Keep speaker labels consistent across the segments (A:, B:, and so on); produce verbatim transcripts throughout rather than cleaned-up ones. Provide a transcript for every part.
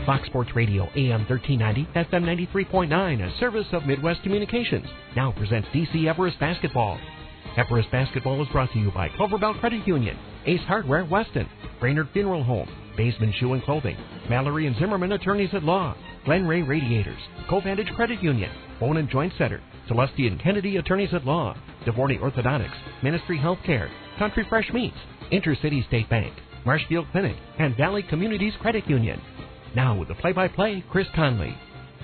A: Fox Sports Radio, A M thirteen ninety, F M ninety-three point nine, a service of Midwest Communications, now presents D C Everest Basketball. Everest Basketball is brought to you by Culver Bell Credit Union, Ace Hardware Weston, Brainerd Funeral Home, Baseman Shoe and Clothing, Mallory and Zimmerman Attorneys at Law, Glen Ray Radiators, Covantage Credit Union, Bone and Joint Center, Celestia and Kennedy Attorneys at Law, DeVorney Orthodontics, Ministry Healthcare, Country Fresh Meats, Intercity State Bank, Marshfield Clinic, and Valley Communities Credit Union. Now with the play-by-play, Chris Conley.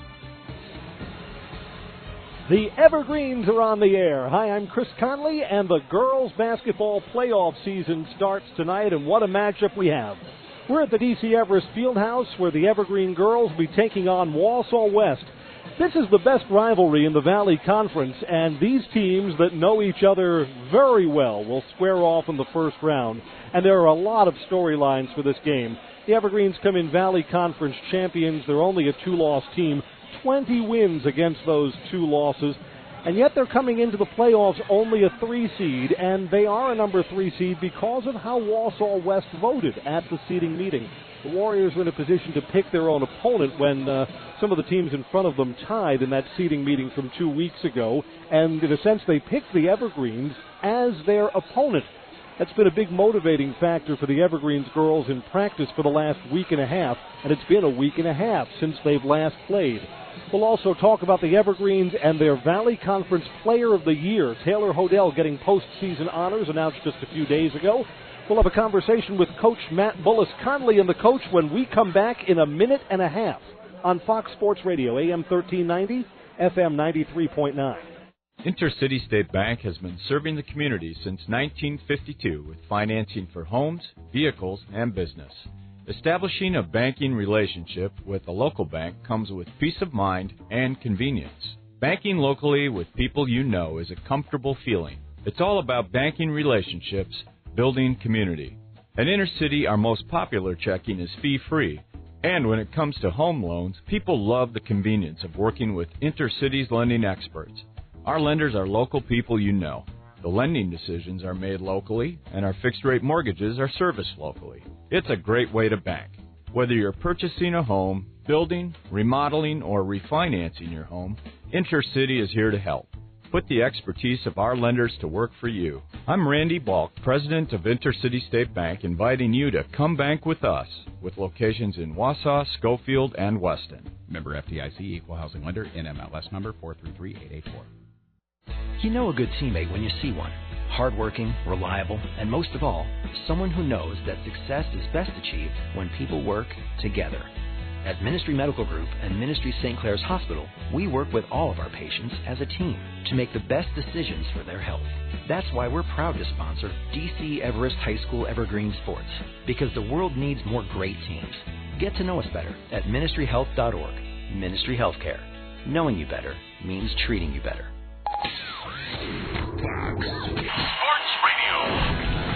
B: The Evergreens are on the air. Hi, I'm Chris Conley, and the girls' basketball playoff season starts tonight, and what a matchup we have. We're at the D C Everest Fieldhouse, where the Evergreen girls will be taking on Wausau West. This is the best rivalry in the Valley Conference, and these teams that know each other very well will square off in the first round, and there are a lot of storylines for this game. The Evergreens come in Valley Conference champions. They're only a two-loss team. twenty wins against those two losses, and yet they're coming into the playoffs only a three seed, and they are a number three seed because of how Wausau West voted at the seeding meeting. The Warriors were in a position to pick their own opponent when uh, some of the teams in front of them tied in that seeding meeting from two weeks ago, and in a sense they picked the Evergreens as their opponent. That's been a big motivating factor for the Evergreens girls in practice for the last week and a half, and it's been a week and a half since they've last played. We'll also talk about the Evergreens and their Valley Conference Player of the Year, Taylor Hodel, getting postseason honors announced just a few days ago. We'll have a conversation with Coach Matt Bullis Conley and the coach when we come back in a minute and a half on Fox Sports Radio, A M thirteen ninety, F M ninety-three point nine.
C: Intercity State Bank has been serving the community since nineteen fifty-two with financing for homes, vehicles, and business. Establishing a banking relationship with a local bank comes with peace of mind and convenience. Banking locally with people you know is a comfortable feeling. It's all about banking relationships, building community. At Intercity, our most popular checking is fee-free. And when it comes to home loans, people love the convenience of working with Intercity's lending experts. Our lenders are local people you know. The lending decisions are made locally, and our fixed-rate mortgages are serviced locally. It's a great way to bank. Whether you're purchasing a home, building, remodeling, or refinancing your home, Intercity is here to help. Put the expertise of our lenders to work for you. I'm Randy Balk, president of Intercity State Bank, inviting you to come bank with us, with locations in Wausau, Schofield, and Weston.
D: Member F D I C, Equal Housing Lender, N M L S number four three three eight eight four.
E: You know a good teammate when you see one. Hardworking, reliable, and most of all, someone who knows that success is best achieved when people work together. At Ministry Medical Group and Ministry Saint Clair's Hospital, we work with all of our patients as a team to make the best decisions for their health. That's why we're proud to sponsor D C Everest High School Evergreen Sports, because the world needs more great teams. Get to know us better at ministry health dot org. Ministry Healthcare. Knowing you better means treating you better.
F: Sports Radio.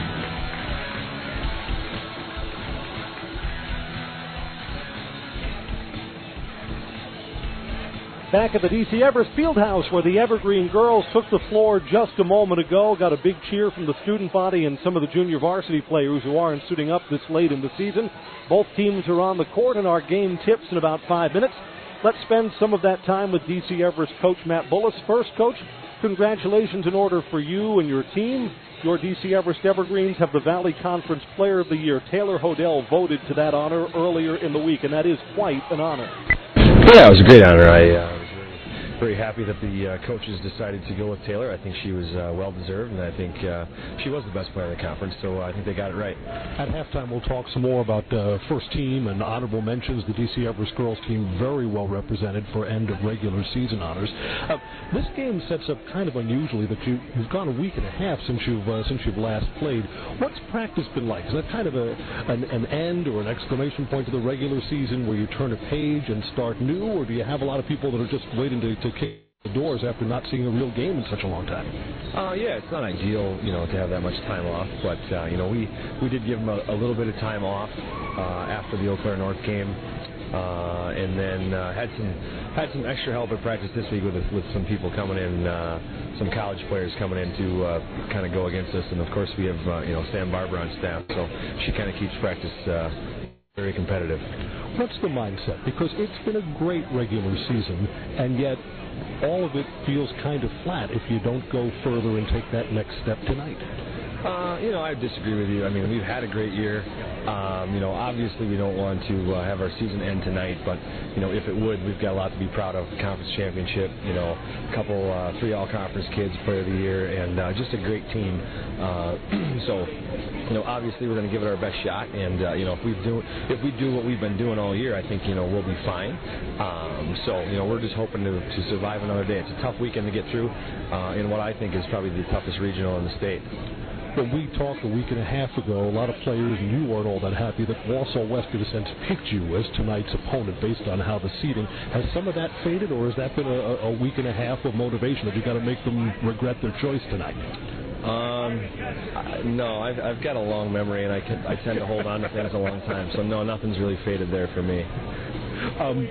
B: Back at the D C Everest Fieldhouse, where the Evergreen girls took the floor just a moment ago. Got a big cheer from the student body and some of the junior varsity players who aren't suiting up this late in the season. Both teams are on the court, and our game tips in about five minutes. Let's spend some of that time with D C Everest coach Matt Bullis. First, Coach, congratulations in order for you and your team. Your D C Everest Evergreens have the Valley Conference Player of the Year. Taylor Hodel voted to that honor earlier in the week, and that is quite an honor.
G: Yeah, it was a great honor. I uh, was very, very happy that the uh, coaches decided to go with Taylor. I think she was uh, well-deserved, and I think uh, she was the best player in the conference, so I think they got it right.
H: At halftime, we'll talk some more about uh, first team and honorable mentions. The D C Everest girls team very well represented for end of regular season honors. Uh, this game sets up kind of unusually that you, you've gone a week and a half since you've uh, since you've last played. What's practice been like? Is that kind of a an, an end or an exclamation point to the regular season where you turn a page and start new, or do you have a lot of people that are just waiting to, to kick the doors after not seeing a real game in such a long time?
G: Uh, yeah, it's not ideal, you know, to have that much time off, but uh, you know, we, we did give them a, a little bit of time off uh, after the Eau Claire North game, uh, and then uh, had some had some extra help at practice this week with with some people coming in, uh, some college players coming in to uh, kind of go against us, and of course we have uh, you know Sam Barber on staff, so she kind of keeps practice Uh, very competitive.
H: What's the mindset? Because it's been a great regular season, and yet all of it feels kind of flat if you don't go further and take that next step tonight.
G: Uh, you know, I disagree with you. I mean, we've had a great year. Um, you know, obviously we don't want to uh, have our season end tonight, but, you know, if it would, we've got a lot to be proud of. Conference championship, you know, a couple, uh, three all-conference kids, player of the year, and uh, just a great team. Uh, so, you know, obviously we're going to give it our best shot, and, uh, you know, if we do if we do what we've been doing all year, I think, you know, we'll be fine. Um, so, you know, we're just hoping to, to survive another day. It's a tough weekend to get through uh, in what I think is probably the toughest regional in the state.
H: When we talked a week and a half ago, a lot of players, and you weren't all that happy, that Wausau West, in a sense, picked you as tonight's opponent based on how the seeding. Has some of that faded, or has that been a, a week and a half of motivation that you got to make them regret their choice tonight?
G: Um, I, no, I've, I've got a long memory, and I, can, I tend to hold on to things a long time. So, no, nothing's really faded there for me.
H: Um,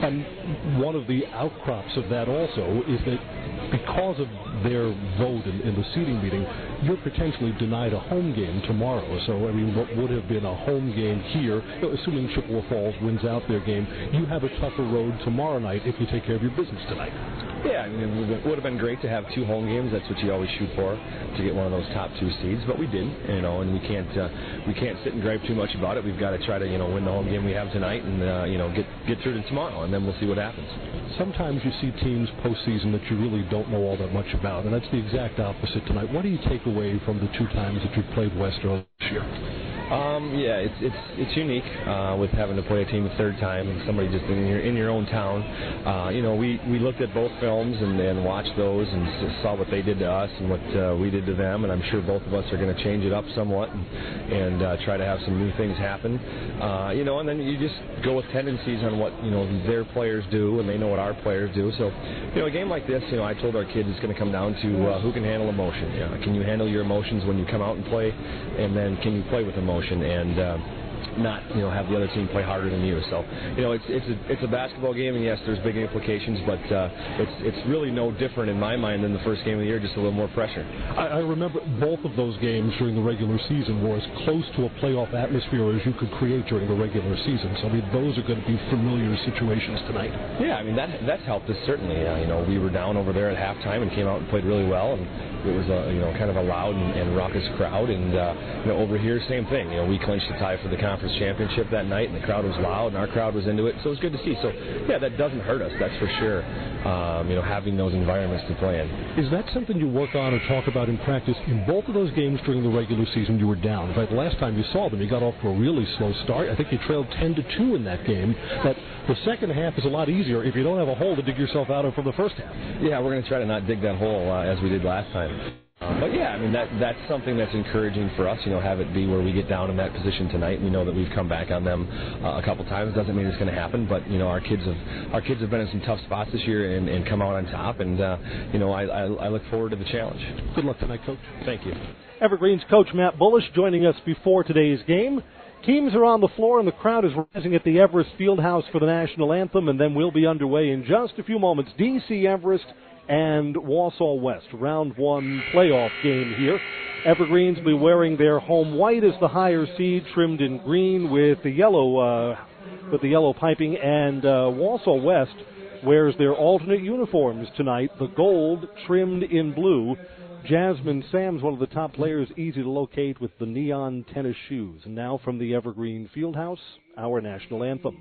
H: and one of the outcrops of that also is that because of their vote in, in the seating meeting, you're potentially denied a home game tomorrow. So, I mean, what would have been a home game here, assuming Chippewa Falls wins out their game, you have a tougher road tomorrow night if you take care of your business tonight.
G: Yeah, I mean, it would have been great to have two home games. That's what you always shoot for, to get one of those top two seeds. But we didn't, you know, and we can't uh, we can't sit and gripe too much about it. We've got to try to, you know, win the home game we have tonight, and uh, you know, get get through to tomorrow, and then we'll see what happens.
H: Sometimes you see teams postseason that you really don't know all that much about, and that's the exact opposite tonight. What do you take away from the two times that you've played West earlier this year?
G: Um, yeah, it's it's it's unique uh, with having to play a team a third time and somebody just in your in your own town. Uh, you know, we, we looked at both films and, and watched those and saw what they did to us and what uh, we did to them, and I'm sure both of us are going to change it up somewhat and, and uh, try to have some new things happen. Uh, you know, and then you just go with tendencies on what you know their players do, and they know what our players do. So, you know, a game like this, you know, I told our kids it's going to come down to uh, who can handle emotion. You know, can you handle your emotions when you come out and play, and then can you play with emotion? And uh, not, you know, have the other team play harder than you. So, you know, it's it's a it's a basketball game, and yes, there's big implications, but uh, it's it's really no different in my mind than the first game of the year, just a little more pressure.
H: I, I remember both of those games during the regular season were as close to a playoff atmosphere as you could create during the regular season. So, I mean, those are going to be familiar situations tonight.
G: Yeah, I mean, that that's helped us certainly. Uh, you know, we were down over there at halftime and came out and played really well, and it was a you know kind of a loud and, and raucous crowd. And uh, you know, over here, same thing. You know, we clinched the tie for the conference championship that night, and the crowd was loud, and our crowd was into it. So it was good to see. So yeah, that doesn't hurt us, that's for sure. Um, you know, having those environments to play in.
H: Is that something you work on or talk about in practice? In both of those games during the regular season, you were down. In fact, the last time you saw them, you got off to a really slow start. I think you trailed ten to two in that game. That the second half is a lot easier if you don't have a hole to dig yourself out of from the first half.
G: Yeah, we're going to try to not dig that hole uh, as we did last time. Um, but yeah, I mean that that's something that's encouraging for us. You know, have it be where we get down in that position tonight. We know that we've come back on them uh, a couple times. Doesn't mean it's going to happen, but you know our kids have our kids have been in some tough spots this year and, and come out on top. And uh, you know I, I I look forward to the challenge.
H: Good luck tonight, Coach.
G: Thank you.
B: Evergreen's coach Matt Bullish joining us before today's game. Teams are on the floor and the crowd is rising at the Everest Fieldhouse for the national anthem, and then we'll be underway in just a few moments. D C Everest and Wausau West, round one playoff game here. Evergreens will be wearing their home white as the higher seed, trimmed in green with the yellow uh, with the yellow piping, and uh, Wausau West wears their alternate uniforms tonight, the gold trimmed in blue. Jasmine Sam's one of the top players, easy to locate with the neon tennis shoes. And now from the Evergreen Fieldhouse, our national anthem.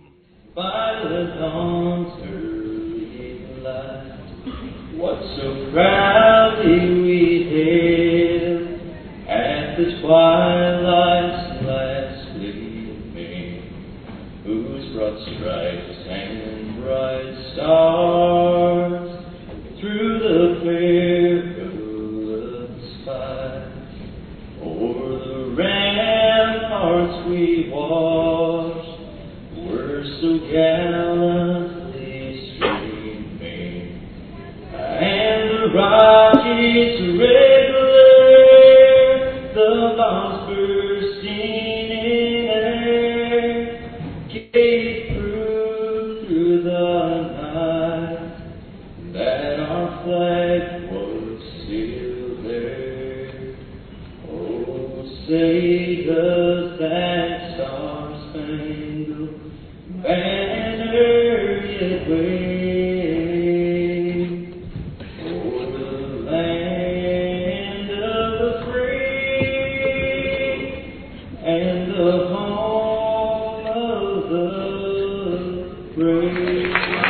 I: By the dawn's early light, what so proudly we hailed at the twilight's last gleaming, whose broad stripes and bright stars through the fair o'er the ramparts we watched were so gallantly streaming, and the rockets red glare, the bombs bursting in air, gave proof through the night that our flag was still there. Say does that star-spangled banner yet wave o'er the land of the free and the home of the brave.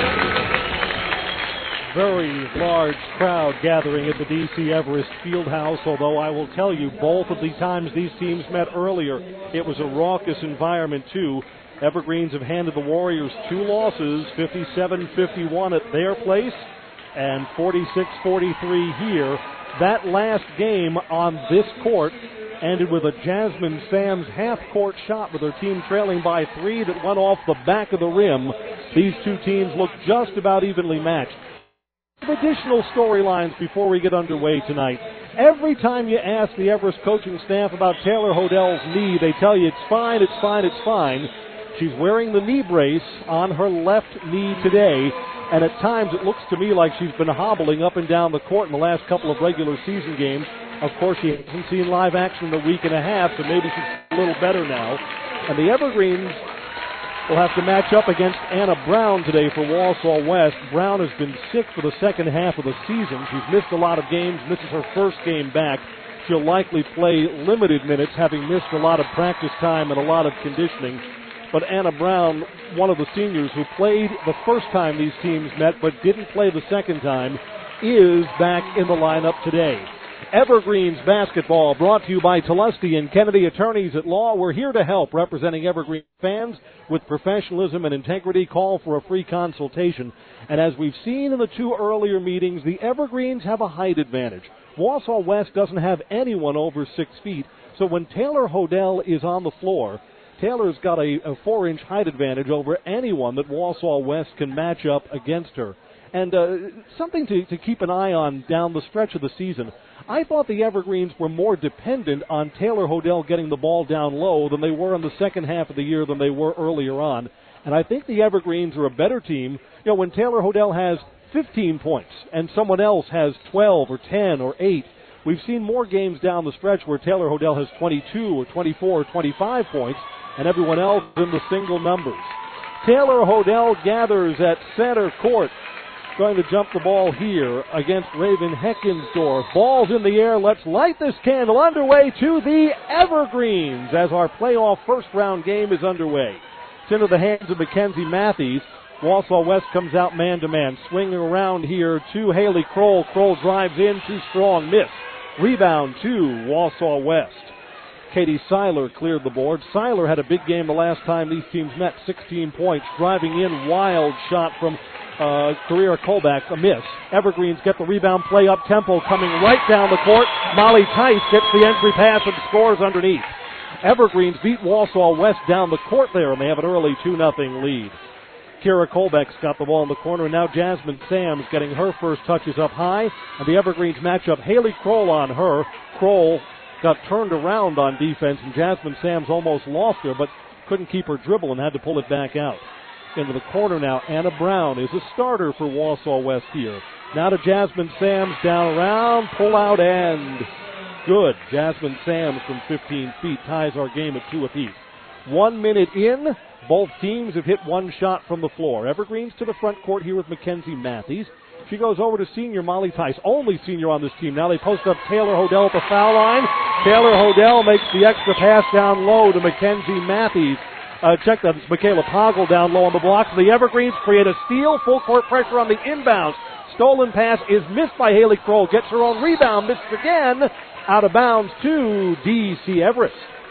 B: Very large crowd gathering at the D C Everest Fieldhouse, although I will tell you, both of the times these teams met earlier, it was a raucous environment too. Evergreens have handed the Warriors two losses, fifty-seven fifty-one at their place and forty-six forty-three here. That last game on this court ended with a Jasmine Sams half-court shot with her team trailing by three that went off the back of the rim. These two teams look just about evenly matched. Additional storylines before we get underway tonight. Every time you ask the Everest coaching staff about Taylor Hodell's knee, they tell you it's fine, it's fine, it's fine. She's wearing the knee brace on her left knee today, and at times it looks to me like she's been hobbling up and down the court in the last couple of regular season games. Of course, she hasn't seen live action in a week and a half, so maybe she's a little better now. And the Evergreens will have to match up against Anna Brown today for Walsall West. Brown has been sick for the second half of the season. She's missed a lot of games. This is her first game back. She'll likely play limited minutes, having missed a lot of practice time and a lot of conditioning. But Anna Brown, one of the seniors who played the first time these teams met but didn't play the second time, is back in the lineup today. Evergreens basketball brought to you by Tulesti and Kennedy Attorneys at Law. We're here to help, representing Evergreen fans with professionalism and integrity. Call for a free consultation. And as we've seen in the two earlier meetings, the Evergreens have a height advantage. Walsall West doesn't have anyone over six feet, so when Taylor Hodell is on the floor, Taylor's got a, a four-inch height advantage over anyone that Walsall West can match up against her. And uh, something to, to keep an eye on down the stretch of the season. I thought the Evergreens were more dependent on Taylor Hodell getting the ball down low than they were in the second half of the year than they were earlier on. And I think the Evergreens are a better team. You know, when Taylor Hodell has fifteen points and someone else has twelve or ten or eight, we've seen more games down the stretch where Taylor Hodell has twenty-two or twenty-four or twenty-five points and everyone else in the single numbers. Taylor Hodell gathers at center court. Going to jump the ball here against Raven Heckensdorf. Ball's in the air. Let's light this candle. Underway to the Evergreens as our playoff first round game is underway. It's into the hands of Mackenzie Matthews. Walsall West comes out man to man. Swinging around here to Haley Kroll. Kroll drives in. Too strong. Miss. Rebound to Walsall West. Katie Seiler cleared the board. Seiler had a big game the last time these teams met. sixteen points. Driving in. Wild shot from Uh, Carrera Colback, a miss. Evergreens get the rebound, play up tempo, coming right down the court. Molly Tice gets the entry pass and scores underneath. Evergreens beat Walsall West down the court there, and they have an early two nothing lead. Kira Colbeck's got the ball in the corner, and now Jasmine Sams getting her first touches up high, and the Evergreens match up Haley Kroll on her. Kroll got turned around on defense, and Jasmine Sams almost lost her, but couldn't keep her dribble and had to pull it back out. Into the corner now, Anna Brown is a starter for Walsall West here. Now to Jasmine Sams, down around, pull out and good. Jasmine Sams from fifteen feet ties our game at two apiece. One minute in, both teams have hit one shot from the floor. Evergreens to the front court here with Mackenzie Matthews. She goes over to senior Molly Tice, only senior on this team. Now they post up Taylor Hodell at the foul line. Taylor Hodell makes the extra pass down low to Mackenzie Matthews. Uh, check that. It's Michaela Poggle down low on the blocks. The Evergreens create a steal. Full court pressure on the inbounds. Stolen pass is missed by Haley Kroll. Gets her own rebound. Missed again. Out of bounds to D C Everest.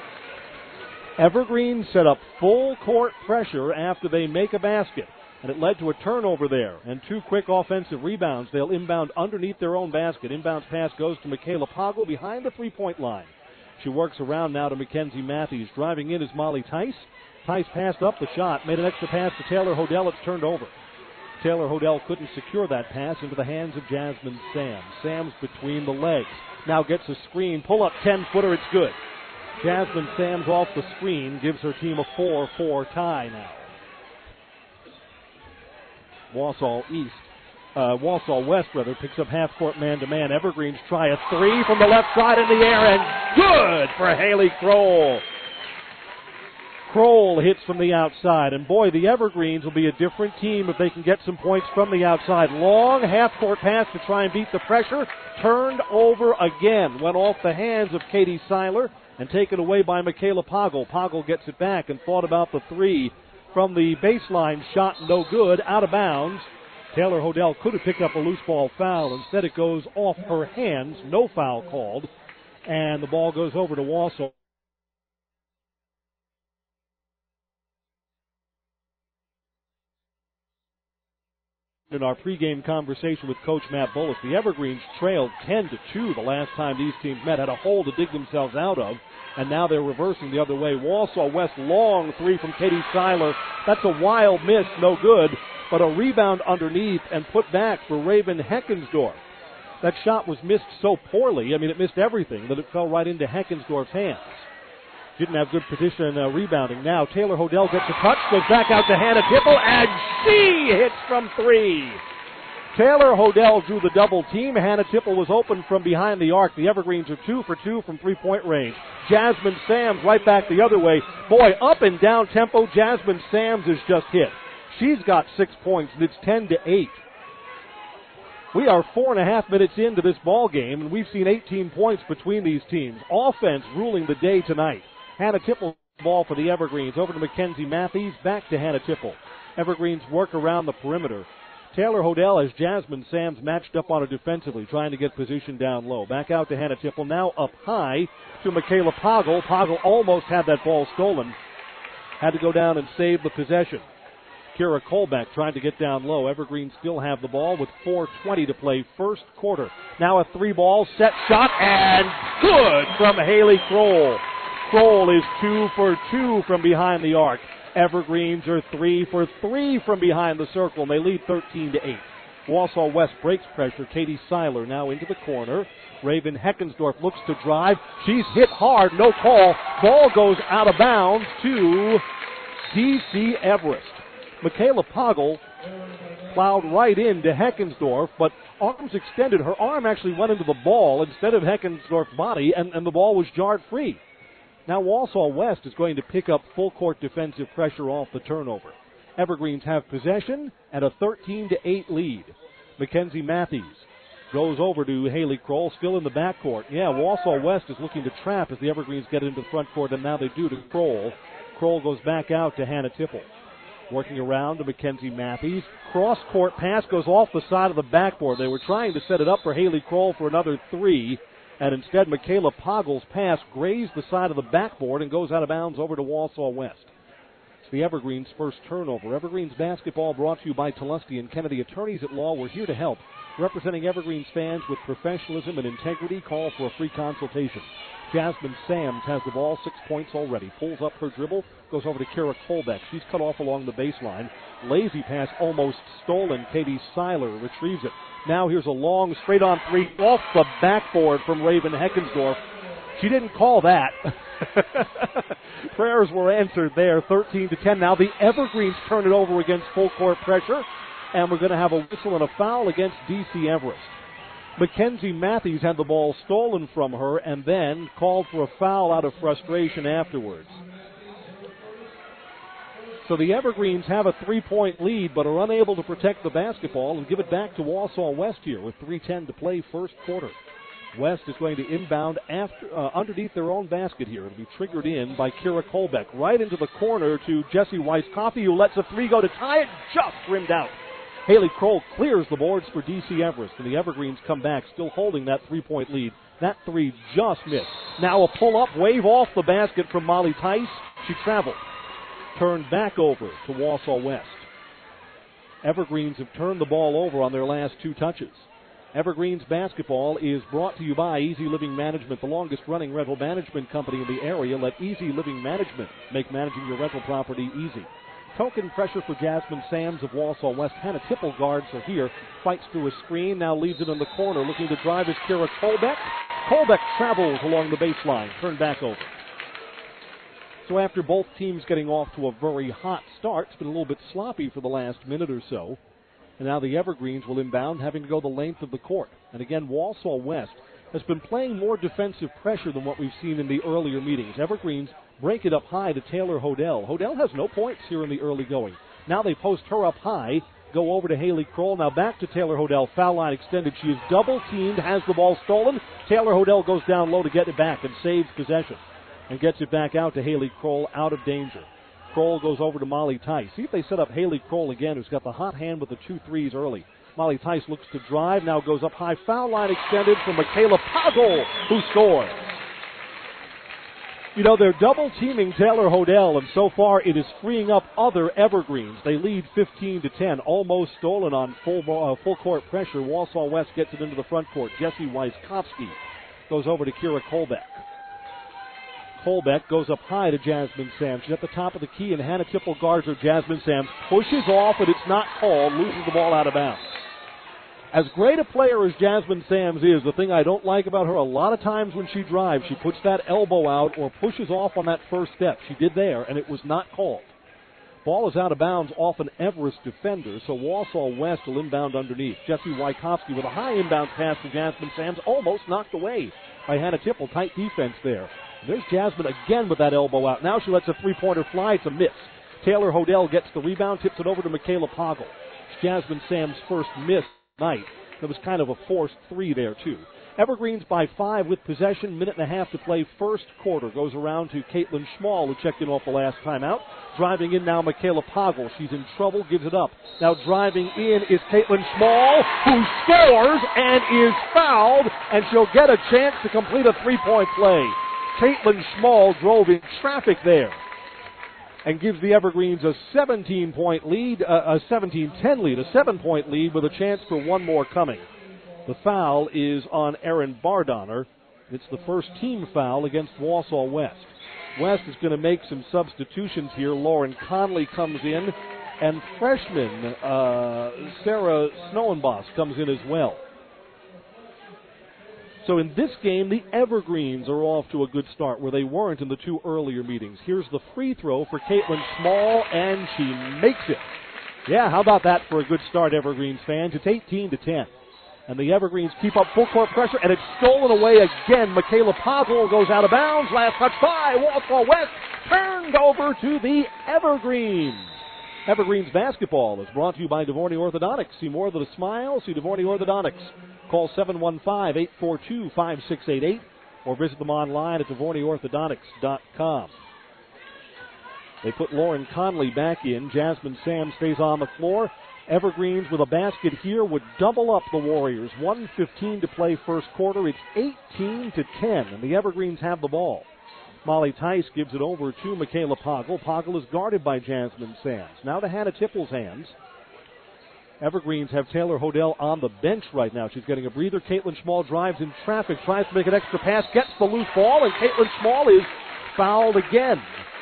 B: Evergreens set up full court pressure after they make a basket. And it led to a turnover there. And two quick offensive rebounds. They'll inbound underneath their own basket. Inbounds pass goes to Michaela Poggle behind the three-point line. She works around now to Mackenzie Matthews. Driving in is Molly Tice. Tice passed up the shot, made an extra pass to Taylor Hodell. It's turned over. Taylor Hodell couldn't secure that pass into the hands of Jasmine Sams. Sams between the legs. Now gets a screen. Pull up ten-footer. It's good. Jasmine Sams off the screen gives her team a four four tie now. Walsall East. Uh, Walsall West, rather, picks up half-court man-to-man. Evergreens try a three from the left side in the air, and good for Haley Kroll. Kroll hits from the outside, and boy, the Evergreens will be a different team if they can get some points from the outside. Long half-court pass to try and beat the pressure, turned over again, went off the hands of Katie Seiler and taken away by Michaela Poggle. Poggle gets it back and thought about the three from the baseline, shot no good, out of bounds. Taylor Hodel could have picked up a loose ball foul. Instead it goes off her hands, no foul called, and the ball goes over to Wausau. In our pregame conversation with Coach Matt Bullis, the Evergreens trailed ten to two the last time these teams met, had a hole to dig themselves out of, and now they're reversing the other way. Wausau West, long three from Katie Seiler. That's a wild miss, no good, but a rebound underneath and put back for Raven Heckensdorf. That shot was missed so poorly, I mean, it missed everything, that it fell right into Heckensdorf's hands. Didn't have good position uh, rebounding. Now Taylor Hodel gets a touch, goes back out to Hannah Tipple, and she hits from three. Taylor Hodel drew the double team. Hannah Tipple was open from behind the arc. The Evergreens are two for two from three-point range. Jasmine Sams right back the other way. Boy, up and down tempo, Jasmine Sams is just hit. She's got six points, and it's ten to eight. We are four and a half minutes into this ball game, and we've seen eighteen points between these teams. Offense ruling the day tonight. Hannah Tipple ball for the Evergreens. Over to Mackenzie Matthews, back to Hannah Tipple. Evergreens work around the perimeter. Taylor Hodel has Jasmine Sams matched up on her defensively, trying to get position down low. Back out to Hannah Tipple, now up high to Michaela Poggle. Poggle almost had that ball stolen. Had to go down and save the possession. Kira Colbeck trying to get down low. Evergreen still have the ball with four twenty to play first quarter. Now a three ball, set shot, and good from Haley Kroll. Kroll is two for two from behind the arc. Evergreens are three for three from behind the circle, and they lead thirteen to eight. Wausau West breaks pressure. Katie Seiler now into the corner. Raven Heckensdorf looks to drive. She's hit hard, no call. Ball goes out of bounds to D C Everest. Michaela Poggle plowed right into Heckensdorf, but arms extended. Her arm actually went into the ball instead of Heckensdorf's body, and, and the ball was jarred free. Now Wausau West is going to pick up full court defensive pressure off the turnover. Evergreens have possession and a thirteen to eight lead. Mackenzie Matthews goes over to Haley Kroll, still in the backcourt. Yeah, Wausau West is looking to trap as the Evergreens get into the front court, and now they do to Kroll. Kroll goes back out to Hannah Tipple. Working around to Mackenzie Matthews. Cross-court pass goes off the side of the backboard. They were trying to set it up for Haley Kroll for another three, and instead Michaela Poggle's pass grazed the side of the backboard and goes out of bounds over to Wausau West. It's the Evergreens' first turnover. Evergreens basketball brought to you by Tulesti and Kennedy Attorneys at Law. We're here to help. Representing Evergreens fans with professionalism and integrity, call for a free consultation. Jasmine Sams has the ball, six points already. Pulls up her dribble, goes over to Kira Colbeck. She's cut off along the baseline. Lazy pass almost stolen. Katie Seiler retrieves it. Now here's a long straight-on three off the backboard from Raven Heckensdorf. She didn't call that. Prayers were answered there, thirteen to ten. Now the Evergreens turn it over against full court pressure, and we're going to have a whistle and a foul against D C Everest. Mackenzie Matthews had the ball stolen from her and then called for a foul out of frustration afterwards. So the Evergreens have a three-point lead but are unable to protect the basketball and give it back to Wausau West here with three ten to play first quarter. West is going to inbound after, uh, underneath their own basket here. It'll be triggered in by Kira Colbeck. Right into the corner to Jessie Weiss-Coffey, who lets a three go to tie it, just rimmed out. Haley Kroll clears the boards for D C Everest, and the Evergreens come back, still holding that three-point lead. That three just missed. Now a pull-up, wave off the basket from Molly Tice. She traveled. Turned back over to Wausau West. Evergreens have turned the ball over on their last two touches. Evergreens basketball is brought to you by Easy Living Management, the longest-running rental management company in the area. Let Easy Living Management make managing your rental property easy. Token pressure for Jasmine Sams of Wausau West. Hannah Tipple guards are here. Fights through a screen, now leaves it in the corner. Looking to drive is Kira Colbeck. Colbeck travels along the baseline. Turned back over. So after both teams getting off to a very hot start, it's been a little bit sloppy for the last minute or so. And now the Evergreens will inbound, having to go the length of the court. And again, Wausau West has been playing more defensive pressure than what we've seen in the earlier meetings. Evergreens break it up high to Taylor Hodel. Hodel has no points here in the early going. Now they post her up high, go over to Haley Kroll. Now back to Taylor Hodel. Foul line extended. She is double teamed, has the ball stolen. Taylor Hodel goes down low to get it back and saves possession and gets it back out to Haley Kroll out of danger. Kroll goes over to Molly Tice. See if they set up Haley Kroll again, who's got the hot hand with the two threes early. Molly Tice looks to drive, now goes up high. Foul line extended from Michaela Poggle, who scores. You know, they're double-teaming Taylor Hodel, and so far it is freeing up other Evergreens. They lead fifteen to ten, almost stolen on full uh, full court pressure. Wausau West gets it into the front court. Jessie Wyskowski goes over to Kira Kolbeck. Kolbeck goes up high to Jasmine Sams. She's at the top of the key, and Hannah Tipple guards her. Jasmine Sams pushes off, and it's not called, loses the ball out of bounds. As great a player as Jasmine Sams is, the thing I don't like about her, a lot of times when she drives, she puts that elbow out or pushes off on that first step. She did there, and it was not called. Ball is out of bounds off an Everest defender, so Wausau West will inbound underneath. Jessie Wyskowski with a high inbound pass to Jasmine Sams, almost knocked away by Hannah Tipple. Tight defense there. There's Jasmine again with that elbow out. Now she lets a three-pointer fly. It's a miss. Taylor Hodel gets the rebound, tips it over to Michaela Poggle. It's Jasmine Sams' first miss night. There was kind of a forced three there, too. Evergreens by five with possession. Minute and a half to play. First quarter goes around to Caitlin Schmall, who checked in off the last timeout. Driving in now, Michaela Poggle. She's in trouble, gives it up. Now driving in is Caitlin Schmall, who scores and is fouled, and she'll get a chance to complete a three-point play. Caitlin Schmall drove in traffic there and gives the Evergreens a seventeen-point lead, uh, a seventeen ten lead, a seven-point lead with a chance for one more coming. The foul is on Erin Bardonner. It's the first team foul against Wausau West. West is going to make some substitutions here. Lauren Conley comes in, and freshman uh, Sarah Snowenboss comes in as well. So in this game, the Evergreens are off to a good start where they weren't in the two earlier meetings. Here's the free throw for Caitlin Schmall, and she makes it. Yeah, how about that for a good start, Evergreens fans? It's eighteen to ten. And the Evergreens keep up full court pressure, and it's stolen away again. Michaela Poggle goes out of bounds. Last touch by Wausau West. Turned over to the Evergreens. Evergreens basketball is brought to you by Devorney Orthodontics. See more than a smile. See Devorney Orthodontics. Call seven one five, eight four two, five six eight eight or visit them online at devorney orthodontics dot com. They put Lauren Conley back in. Jasmine Sam stays on the floor. Evergreens with a basket here would double up the Warriors. one fifteen to play first quarter. It's eighteen to ten, and the Evergreens have the ball. Molly Tice gives it over to Michaela Poggle. Poggle is guarded by Jasmine Sams. Now to Hannah Tipple's hands. Evergreens have Taylor Hodel on the bench right now. She's getting a breather. Caitlin Schmall drives in traffic, tries to make an extra pass, gets the loose ball, and Caitlin Schmall is fouled again.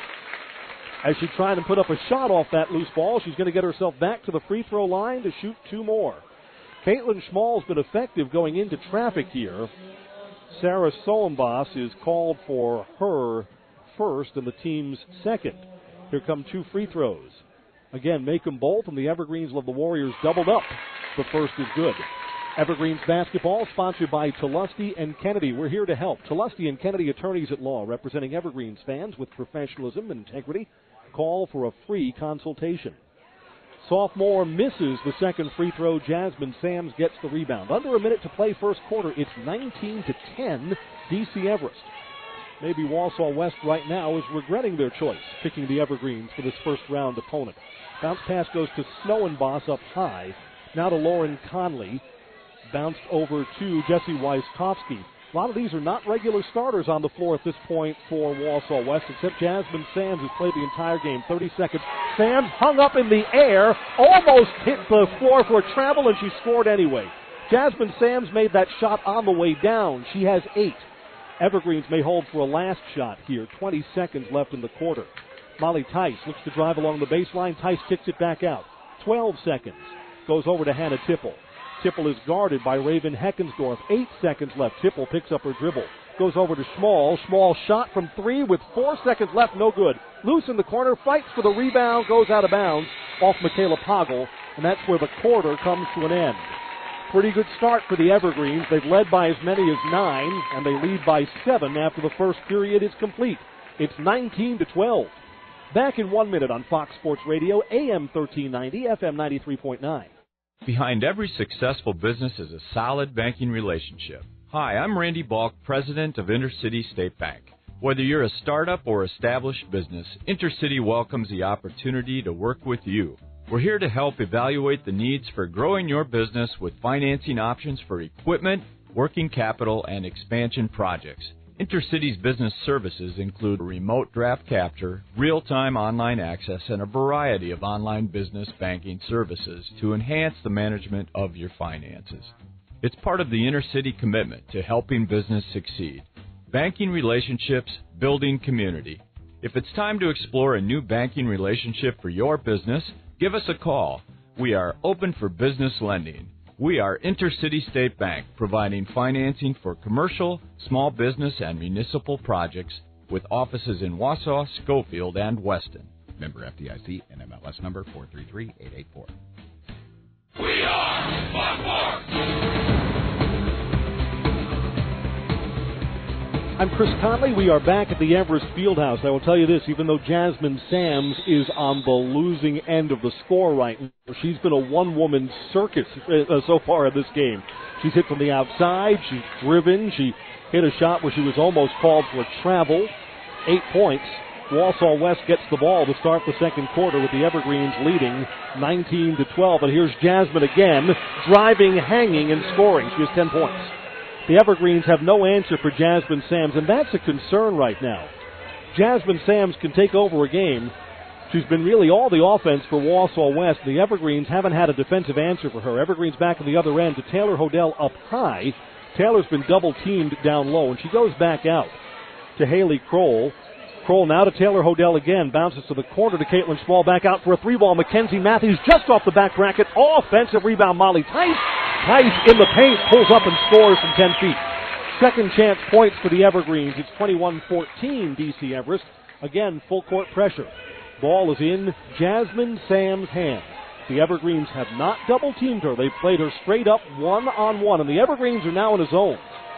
B: As she tried to put up a shot off that loose ball, she's going to get herself back to the free throw line to shoot two more. Caitlin Schmall's been effective going into traffic here. Sarah Solenbos is called for her first and the team's second. Here come two free throws. Again, make them both, and the Evergreens will have the Warriors doubled up. The first is good. Evergreens basketball sponsored by Tulusty and Kennedy. We're here to help. Tulusty and Kennedy, attorneys at law, representing Evergreens fans with professionalism and integrity. Call for a free consultation. Sophomore misses the second free throw. Jasmine Sams gets the rebound. Under a minute to play first quarter. It's nineteen to ten, D C Everest. Maybe Wausau West right now is regretting their choice, picking the Evergreens for this first round opponent. Bounce pass goes to Snowenboss up high. Now to Lauren Conley. Bounced over to Jessie Wyskowski. A lot of these are not regular starters on the floor at this point for Wausau West, except Jasmine Sams, who's played the entire game. thirty seconds. Sams hung up in the air, almost hit the floor for a travel, and she scored anyway. Jasmine Sams made that shot on the way down. She has eight. Evergreens may hold for a last shot here. twenty seconds left in the quarter. Molly Tice looks to drive along the baseline. Tice kicks it back out. twelve seconds. Goes over to Hannah Tipple. Tipple is guarded by Raven Heckensdorf. Eight seconds left. Tipple picks up her dribble. Goes over to Schmall. Schmall shot from three with four seconds left. No good. Loose in the corner. Fights for the rebound. Goes out of bounds off Michaela Poggle. And that's where the quarter comes to an end. Pretty good start for the Evergreens. They've led by as many as nine, and they lead by seven after the first period is complete. It's nineteen to twelve. Back in one minute on Fox Sports Radio, A M thirteen ninety, F M ninety-three point nine.
C: Behind every successful business is a solid banking relationship. Hi, I'm Randy Balk, president of Intercity State Bank. Whether you're a startup or established business, Intercity welcomes the opportunity to work with you. We're here to help evaluate the needs for growing your business with financing options for equipment, working capital, and expansion projects. Intercity's business services include remote draft capture, real-time online access, and a variety of online business banking services to enhance the management of your finances. It's part of the Intercity commitment to helping business succeed. Banking relationships, building community. If it's time to explore a new banking relationship for your business, give us a call. We are open for business lending. We are Intercity State Bank, providing financing for commercial, small business, and municipal projects with offices in Wausau, Schofield, and Weston.
D: Member F D I C and M L S number four three three eight eight four.
F: We are Buckmore.
B: I'm Chris Conley. We are back at the Everest Fieldhouse. I will tell you this, even though Jasmine Sams is on the losing end of the score right now, she's been a one-woman circus uh, so far in this game. She's hit from the outside. She's driven. She hit a shot where she was almost called for a travel. Eight points. Wausau West gets the ball to start the second quarter with the Evergreens leading nineteen to twelve. And here's Jasmine again, driving, hanging, and scoring. She has ten points. The Evergreens have no answer for Jasmine Sams, and that's a concern right now. Jasmine Sams can take over a game. She's been really all the offense for Wausau West. The Evergreens haven't had a defensive answer for her. Evergreens back on the other end to Taylor Hodel up high. Taylor's been double-teamed down low, and she goes back out to Haley Kroll. Kroll now to Taylor Hodel again. Bounces to the corner to Caitlin Small. Back out for a three-ball. Mackenzie Matthews just off the back bracket. Offensive rebound, Molly Tice. Tice in the paint, pulls up and scores from ten feet. Second chance points for the Evergreens. It's twenty-one fourteen D C Everest. Again, full court pressure. Ball is in Jasmine Sams' hands. The Evergreens have not double-teamed her. They've played her straight up one-on-one, and the Evergreens are now in a zone.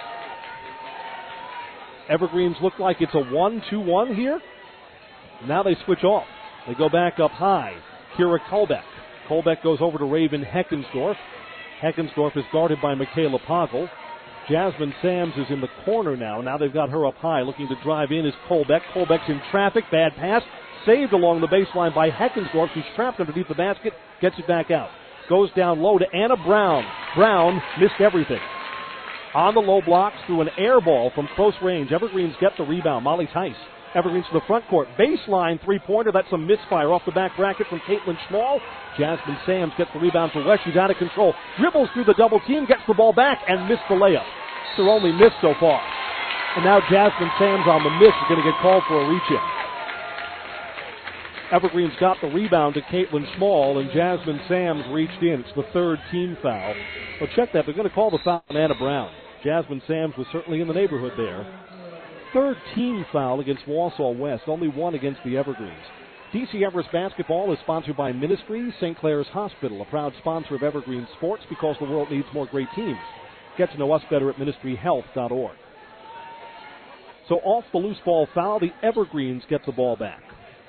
B: Evergreens look like it's a one two one here. Now they switch off. They go back up high. Kira Kolbeck. Kolbeck goes over to Raven Heckensdorf. Heckensdorf is guarded by Michaela Poggle. Jasmine Sams is in the corner now. Now they've got her up high. Looking to drive in is Kolbeck. Kolbeck's in traffic. Bad pass. Saved along the baseline by Heckensdorf. She's trapped underneath the basket. Gets it back out. Goes down low to Anna Brown. Brown missed everything. On the low blocks through an air ball from close range. Evergreens get the rebound. Molly Tice. Evergreens to the front court. Baseline three-pointer. That's a misfire off the back bracket from Caitlin Small. Jasmine Sams gets the rebound for West. She's out of control. Dribbles through the double team. Gets the ball back and missed the layup. It's her only miss so far. And now Jasmine Sams on the miss is going to get called for a reach-in. Evergreens got the rebound to Caitlin Small, and Jasmine Sams reached in. It's the third team foul. Well, check that. They're going to call the foul on Anna Brown. Jasmine Sams was certainly in the neighborhood there. Third team foul against Wausau West, only one against the Evergreens. D C Everest basketball is sponsored by Ministry, Saint Clair's Hospital, a proud sponsor of Evergreen Sports because the world needs more great teams. Get to know us better at ministry health dot org. So off the loose ball foul, the Evergreens get the ball back.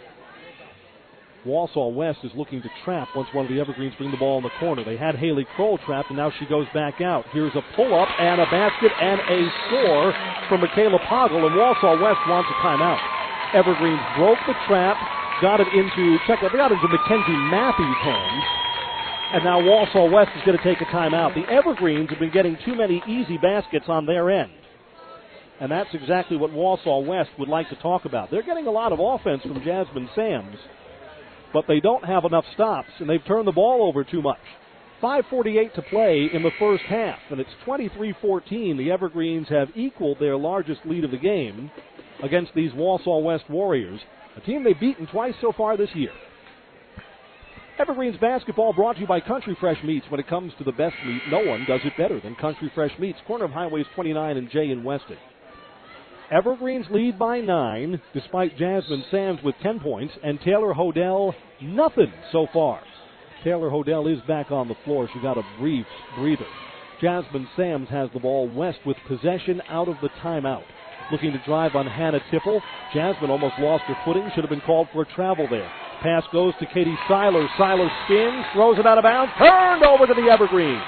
B: Wausau West is looking to trap once one of the Evergreens bring the ball in the corner. They had Haley Kroll trapped, and now she goes back out. Here's a pull-up and a basket and a score from Michaela Poggle, and Wausau West wants a timeout. Evergreens broke the trap, got it into, check that, they got it into Mackenzie Matthews' hands, and now Wausau West is going to take a timeout. The Evergreens have been getting too many easy baskets on their end, and that's exactly what Wausau West would like to talk about. They're getting a lot of offense from Jasmine Sams, but they don't have enough stops, and they've turned the ball over too much. five forty-eight to play in the first half, and it's twenty-three fourteen. The Evergreens have equaled their largest lead of the game against these Wausau West Warriors, a team they've beaten twice so far this year. Evergreens basketball brought to you by Country Fresh Meats. When it comes to the best meat, no one does it better than Country Fresh Meats, corner of Highways twenty-nine and J in Weston. Evergreens lead by nine, despite Jasmine Sams with ten points, and Taylor Hodel, nothing so far. Taylor Hodel is back on the floor. She got a brief breather. Jasmine Sams has the ball. West with possession out of the timeout. looking to drive on Hannah Tipple. Jasmine almost lost her footing. Should have been called for a travel there. Pass goes to Katie Seiler. Seiler spins, throws it out of bounds, turned over to the Evergreens.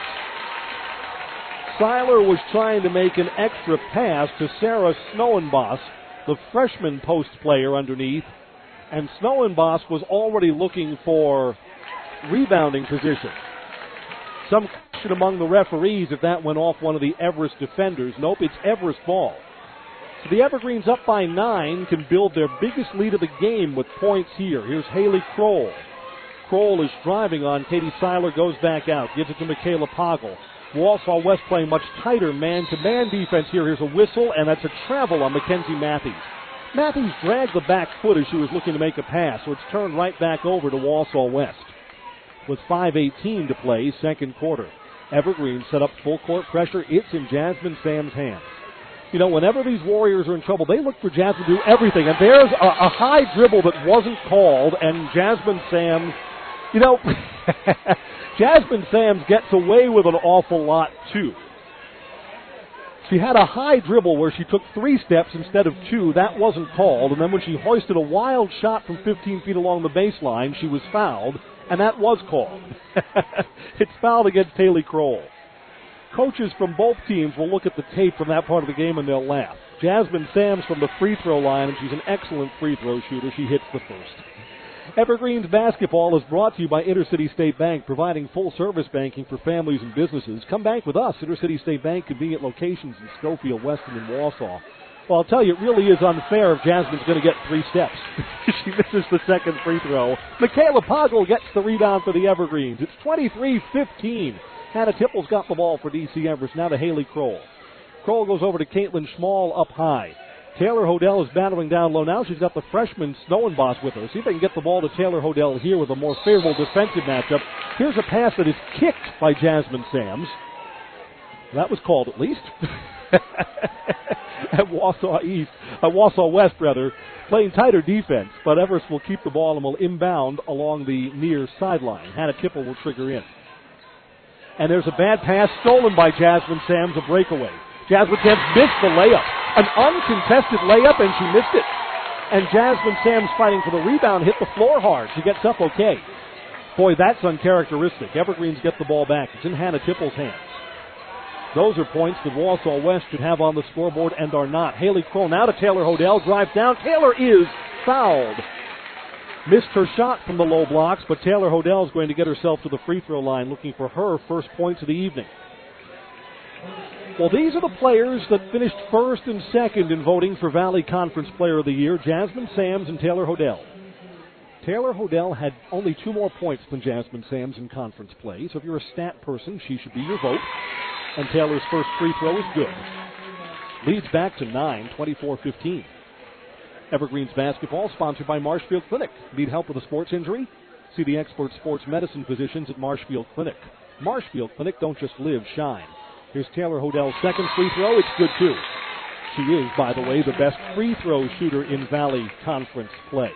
B: Seiler was trying to make an extra pass to Sarah Snowenboss, the freshman post player underneath, and Snowenboss was already looking for rebounding position. Some question among the referees if that went off one of the Everest defenders. Nope, it's Everest ball. So the Evergreens up by nine can build their biggest lead of the game with points here. Here's Haley Kroll. Kroll is driving on Katie Seiler, goes back out, gives it to Michaela Poggle. Walsall West playing much tighter man-to-man defense here. Here's a whistle, and that's a travel on Mackenzie Matthews. Matthews dragged the back foot as she was looking to make a pass, so it's turned right back over to Walsall West. With five eighteen to play, second quarter. Evergreen set up full court pressure. It's in Jasmine Sam's hands. You know, whenever these Warriors are in trouble, they look for Jasmine to do everything. And there's a, a high dribble that wasn't called, and Jasmine Sam, you know, Jasmine Sams gets away with an awful lot, too. She had a high dribble where she took three steps instead of two. That wasn't called. And then when she hoisted a wild shot from fifteen feet along the baseline, she was fouled, and that was called. It's fouled against Haley Kroll. Coaches from both teams will look at the tape from that part of the game and they'll laugh. Jasmine Sams from the free throw line, and she's an excellent free throw shooter. She hits the first. Evergreens basketball is brought to you by Intercity State Bank, providing full-service banking for families and businesses. Come bank with us. Intercity State Bank, convenient locations in Schofield, Weston, and Wausau. Well, I'll tell you, it really is unfair if Jasmine's going to get three steps. She misses the second free throw. Michaela Poggle gets the rebound for the Evergreens. It's twenty-three fifteen. Hannah Tipple's got the ball for D C Everest. Now to Haley Kroll. Kroll goes over to Caitlin Schmall up high. Taylor Hodell is battling down low now. She's got the freshman Snowenboss with her. See if they can get the ball to Taylor Hodell here with a more favorable defensive matchup. Here's a pass that is kicked by Jasmine Sams. That was called at least. At Wausau East, uh, Wausau West, rather, playing tighter defense, but Everest will keep the ball and will inbound along the near sideline. Hannah Tipple will trigger in. And there's a bad pass stolen by Jasmine Sams, a breakaway. Jasmine Sams missed the layup. An uncontested layup, and she missed it. And Jasmine Sams fighting for the rebound, hit the floor hard. She gets up okay. Boy, that's uncharacteristic. Evergreens get the ball back. It's in Hannah Tipple's hands. Those are points that Wausau West should have on the scoreboard and are not. Haley Kroll now to Taylor Hodell. Drives down. Taylor is fouled. Missed her shot from the low blocks, but Taylor Hodell is going to get herself to the free throw line looking for her first points of the evening. Well, these are the players that finished first and second in voting for Valley Conference Player of the Year, Jasmine Sams and Taylor Hodell. Taylor Hodell had only two more points than Jasmine Sams in conference play, so if you're a stat person, she should be your vote. And Taylor's first free throw is good. Leads back to nine, twenty-four fifteen. Evergreens basketball sponsored by Marshfield Clinic. Need help with a sports injury? See the expert sports medicine physicians at Marshfield Clinic. Marshfield Clinic, don't just live, shine. Here's Taylor Hodell's second free throw. It's good, too. She is, by the way, the best free throw shooter in Valley Conference play.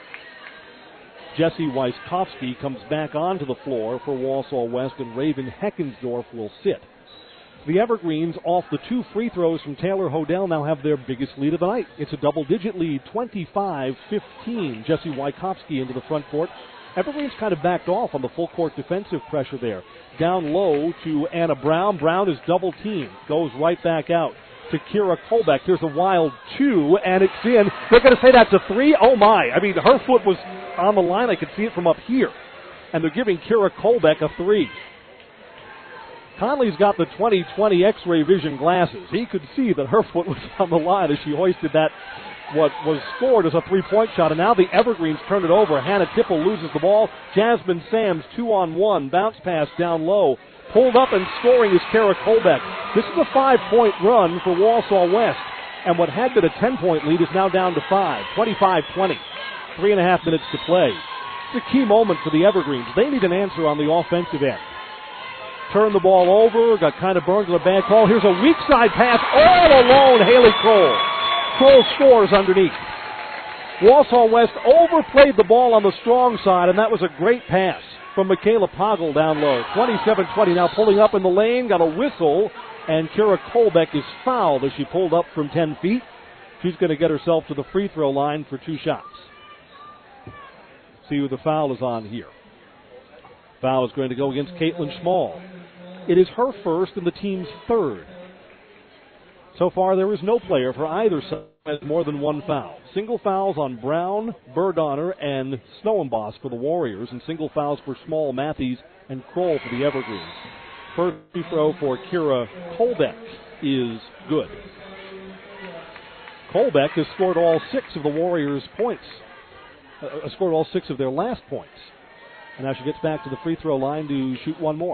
B: Jesse Wyskowski comes back onto the floor for Wausau West, and Raven Heckensdorf will sit. The Evergreens, off the two free throws from Taylor Hodell, now have their biggest lead of the night. It's a double-digit lead, twenty-five fifteen. Jesse Wyskowski into the front court. Evergreens kind of backed off on the full-court defensive pressure there. Down low to Anna Brown. Brown is double-teamed. Goes right back out to Kira Kolbeck. Here's a wild two, and it's in. They're going to say that's a three? Oh, my. I mean, her foot was on the line. I could see it from up here. And they're giving Kira Kolbeck a three. Conley's got the twenty twenty X-ray vision glasses. He could see that her foot was on the line as she hoisted that, what was scored as a three-point shot. And now the Evergreens turn it over. Hannah Tipple loses the ball. Jasmine Sams, two-on-one. Bounce pass down low. Pulled up and scoring is Kara Kolbeck. This is a five-point run for Wausau West. And what had been a ten-point lead is now down to five. twenty-five twenty. Three and a half minutes to play. It's a key moment for the Evergreens. They need an answer on the offensive end. Turned the ball over, got kind of burned to the bad call. Here's a weak side pass all alone, Haley Kroll. Kroll scores underneath. Wausau West overplayed the ball on the strong side, and that was a great pass from Michaela Poggle down low. twenty-seven twenty now pulling up in the lane, got a whistle, and Kira Kolbeck is fouled as she pulled up from ten feet. She's going to get herself to the free throw line for two shots. See who the foul is on here. Foul is going to go against Caitlin Small. It is her first and the team's third. So far, there is no player for either side who has more than one foul. Single fouls on Brown, Burdonner, and Snowemboss for the Warriors, and single fouls for Small, Matthews, and Kroll for the Evergreens. First free throw for Kira Kolbeck is good. Kolbeck has scored all six of the Warriors' points. Uh, scored all six of their last points. And now she gets back to the free throw line to shoot one more.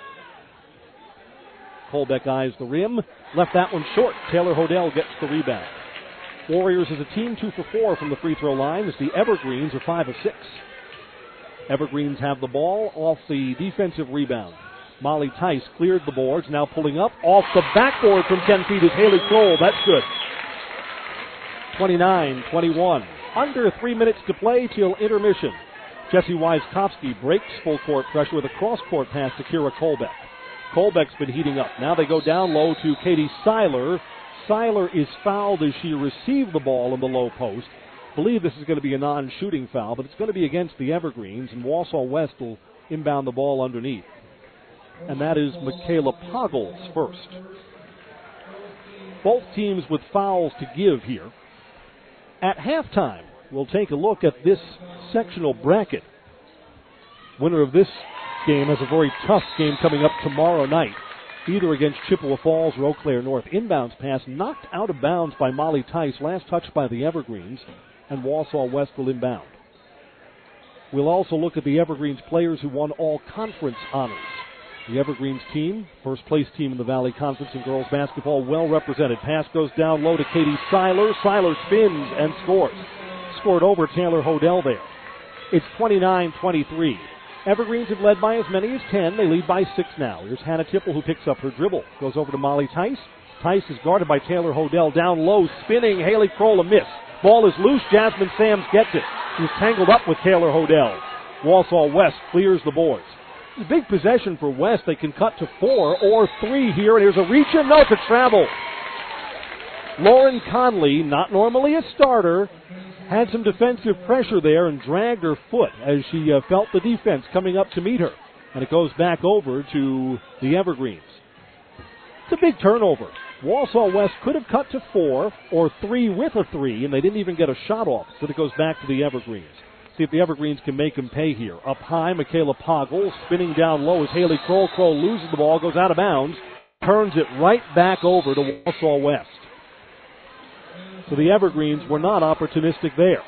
B: Kolbeck eyes the rim. Left that one short. Taylor Hodel gets the rebound. Warriors as a team two for four from the free throw line as the Evergreens are five of six. Evergreens have the ball off the defensive rebound. Molly Tice cleared the boards, now pulling up. Off the backboard from ten feet is Haley Kroll. That's good. twenty-nine twenty-one. Under three minutes to play till intermission. Jesse Wyskowski breaks full court pressure with a cross-court pass to Kira Kolbeck. Kolbeck's been heating up. Now they go down low to Katie Seiler. Seiler is fouled as she received the ball in the low post. I believe this is going to be a non-shooting foul, but it's going to be against the Evergreens, and Wausau West will inbound the ball underneath. And that is Michaela Poggles first. Both teams with fouls to give here. At halftime, we'll take a look at this sectional bracket. Winner of this game has a very tough game coming up tomorrow night, either against Chippewa Falls or Eau Claire North. Inbounds pass knocked out of bounds by Molly Tice, last touched by the Evergreens, and Wausau West will inbound. We'll also look at the Evergreens players who won all conference honors. The Evergreens team, first place team in the Valley Conference in girls basketball, well represented. Pass goes down low to Katie Seiler. Seiler spins and scores. Scored over Taylor Hodel there. It's twenty-nine twenty-three. Evergreens have led by as many as ten. They lead by six now. Here's Hannah Tipple who picks up her dribble. Goes over to Molly Tice. Tice is guarded by Taylor Hodel. Down low, spinning. Haley Kroll a miss. Ball is loose. Jasmine Sams gets it. She's tangled up with Taylor Hodel. Wausau West clears the boards. It's a big possession for West. They can cut to four or three here. And here's a reach and no to travel. Lauren Conley, not normally a starter, had some defensive pressure there and dragged her foot as she uh, felt the defense coming up to meet her. And it goes back over to the Evergreens. It's a big turnover. Wausau West could have cut to four or three with a three, and they didn't even get a shot off. So it goes back to the Evergreens. See if the Evergreens can make them pay here. Up high, Michaela Poggle. Spinning down low is Haley Kroll. Kroll loses the ball, goes out of bounds, turns it right back over to Wausau West. So the Evergreens were not opportunistic there.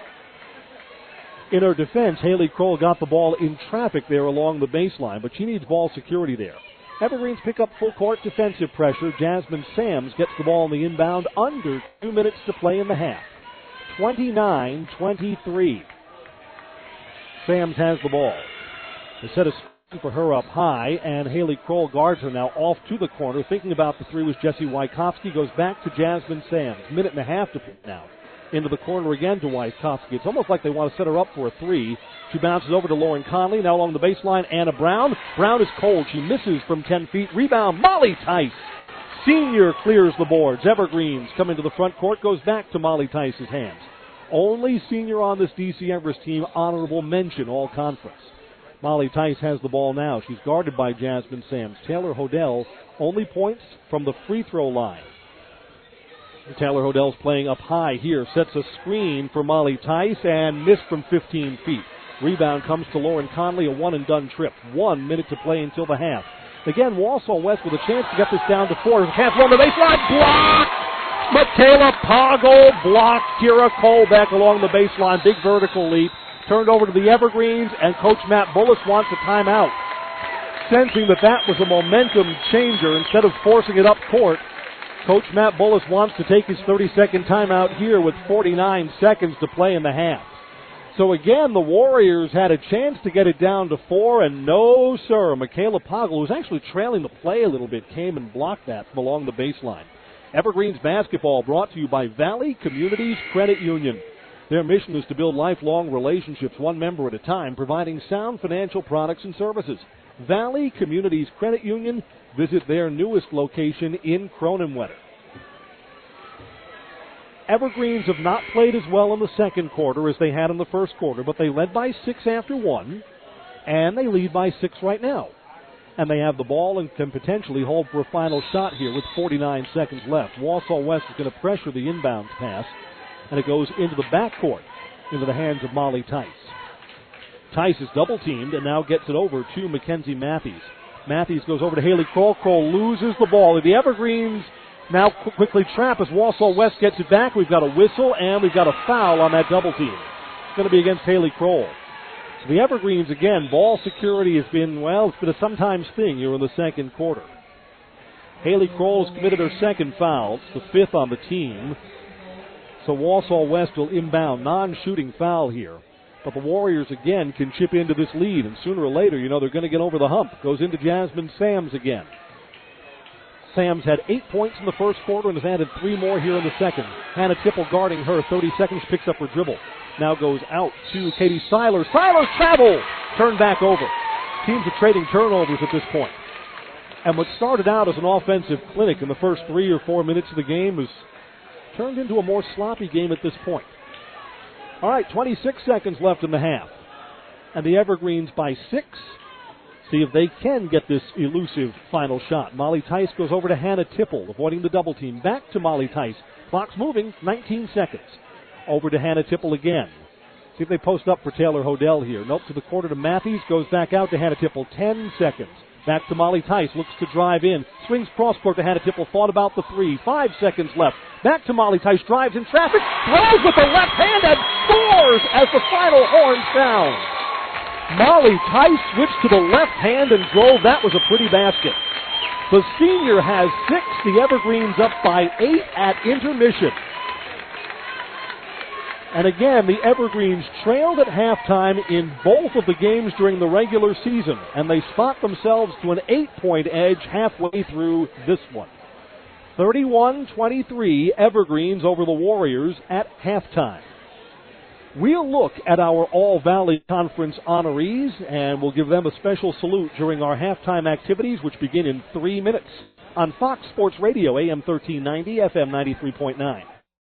B: In her defense, Haley Kroll got the ball in traffic there along the baseline, but she needs ball security there. Evergreens pick up full court defensive pressure. Jasmine Sams gets the ball in the inbound under two minutes to play in the half. twenty-nine twenty-three. Sams has the ball. They set a screen for her up high, and Haley Kroll guards her now off to the corner. Thinking about the three was Jesse Wyskowski. Goes back to Jasmine Sams. Minute and a half to put now. Into the corner again to Wyskowski. It's almost like they want to set her up for a three. She bounces over to Lauren Conley. Now along the baseline, Anna Brown. Brown is cold. She misses from ten feet. Rebound, Molly Tice. Senior clears the boards. Evergreens coming to the front court. Goes back to Molly Tice's hands. Only senior on this D C Everest team. Honorable mention, all conference. Molly Tice has the ball now. She's guarded by Jasmine Sams. Taylor Hodel only points from the free throw line. Taylor Hodel's playing up high here. Sets a screen for Molly Tice and missed from fifteen feet. Rebound comes to Lauren Conley, a one-and-done trip. One minute to play until the half. Again, Wausau West with a chance to get this down to four. Half on the baseline. Blocked! Michaela Poggle blocked Kira Kolbeck along the baseline. Big vertical leap. Turned over to the Evergreens, and Coach Matt Bullis wants a timeout. Sensing that that was a momentum changer, instead of forcing it up court, Coach Matt Bullis wants to take his thirty-second timeout here with forty-nine seconds to play in the half. So again, the Warriors had a chance to get it down to four, and no, sir. Michaela Poggle, who was actually trailing the play a little bit, came and blocked that from along the baseline. Evergreens basketball brought to you by Valley Communities Credit Union. Their mission is to build lifelong relationships, one member at a time, providing sound financial products and services. Valley Communities Credit Union. Visit their newest location in Cronenwetter. Evergreens have not played as well in the second quarter as they had in the first quarter, but they led by six after one, and they lead by six right now. And they have the ball and can potentially hold for a final shot here with forty-nine seconds left. Wausau West is going to pressure the inbounds pass, and it goes into the backcourt, into the hands of Molly Tice. Tice is double-teamed and now gets it over to Mackenzie Matthews. Matthews goes over to Haley Kroll. Kroll loses the ball. The Evergreens now qu- quickly trap as Wausau West gets it back. We've got a whistle and we've got a foul on that double team. It's going to be against Haley Kroll. So the Evergreens, again, ball security has been, well, it's been a sometimes thing here in the second quarter. Haley Kroll has committed her second foul. It's the fifth on the team. So Wausau West will inbound. Non-shooting foul here. But the Warriors, again, can chip into this lead. And sooner or later, you know, they're going to get over the hump. Goes into Jasmine Sams again. Sams had eight points in the first quarter and has added three more here in the second. Hannah Tipple guarding her. thirty seconds, picks up her dribble. Now goes out to Katie Seiler. Seiler travel! Turned back over. Teams are trading turnovers at this point. And what started out as an offensive clinic in the first three or four minutes of the game has turned into a more sloppy game at this point. All right, twenty-six seconds left in the half. And the Evergreens by six. See if they can get this elusive final shot. Molly Tice goes over to Hannah Tipple, avoiding the double team. Back to Molly Tice. Clock's moving, nineteen seconds. Over to Hannah Tipple again. See if they post up for Taylor Hodell here. Nope, to the corner to Matthews. Goes back out to Hannah Tipple. Ten seconds. Back to Molly Tice. Looks to drive in. Swings cross-court to Hannah Tipple. Thought about the three. Five seconds left. Back to Molly Tice. Drives in traffic. Throws with the left hand and scores as the final horn sounds. Molly Tice switched to the left hand and drove. That was a pretty basket. The senior has six. The Evergreens up by eight at intermission. And again, the Evergreens trailed at halftime in both of the games during the regular season, and they spot themselves to an eight-point edge halfway through this one. thirty-one twenty-three, Evergreens over the Warriors at halftime. We'll look at our All-Valley Conference honorees, and we'll give them a special salute during our halftime activities, which begin in three minutes on Fox Sports Radio, A M thirteen ninety, F M ninety-three point nine.